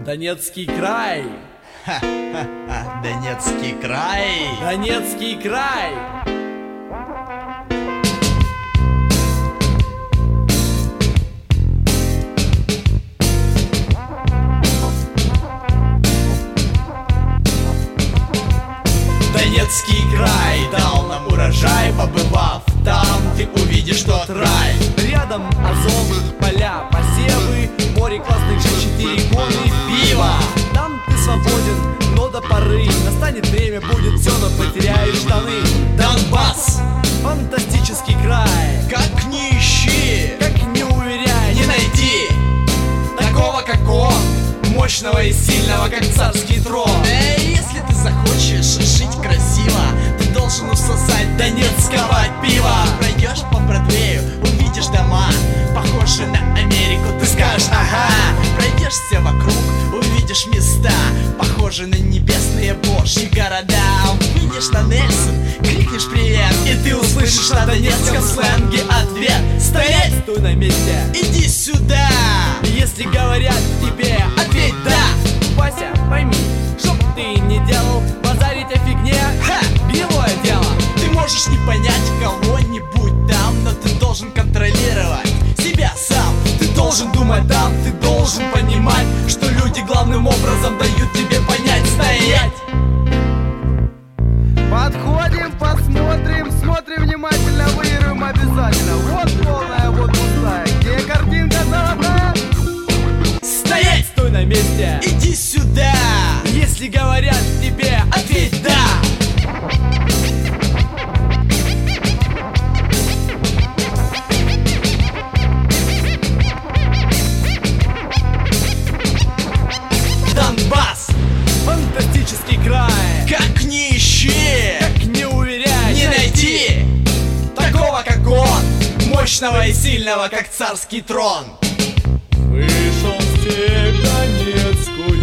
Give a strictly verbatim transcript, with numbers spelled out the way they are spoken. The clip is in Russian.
Донецкий край. Ха-ха-ха, Донецкий край. Донецкий край. Донецкий край дал нам урожай, побывав там, ты увидишь тот рай. Рядом Азов, поля, посевы, море классных женщин, четыре гоны, пива. Там ты свободен, но до поры настанет время, будет все, но потеряешь штаны. Донбасс, фантастический край. как не ищи, Как не уверяй, не найди такого, как он, мощного и сильного, как царский трон. Эй, если ты захочешь жить красиво, ты должен усосать донецкого пива. Пройдешь по Бродвею, увидишь дома, похожие на Америку, ты скажешь ага. Пройдешься вокруг, увидишь места, похожие на небесные божьи города. Увидишь на Нельсон, крикнешь привет, и ты услышишь на донецком сленге ответ: стоять, стой на месте. иди сюда. Если говорят тебе, Ответь да. Вася, пойми, чтоб ты не делал, базарить о фигне, Ха! белое дело. Ты можешь не понять кого-нибудь там, но ты должен контролировать себя сам. Ты должен думать там, ты должен понимать, что люди главным образом дают тебе понять: стоять. Подходим, посмотрим, смотрим внимательно, выиграем обязательно. Вот полная, вот пустая. Где картинка золотая? Стоять, Стой на месте. иди сюда. Если говорят тебе, Ответь да. Донбасс, фантастический край. как не ищи, Как не уверяй, не найти такого, как он, мощного и сильного, как царский трон. Вышел в степь Донецкую.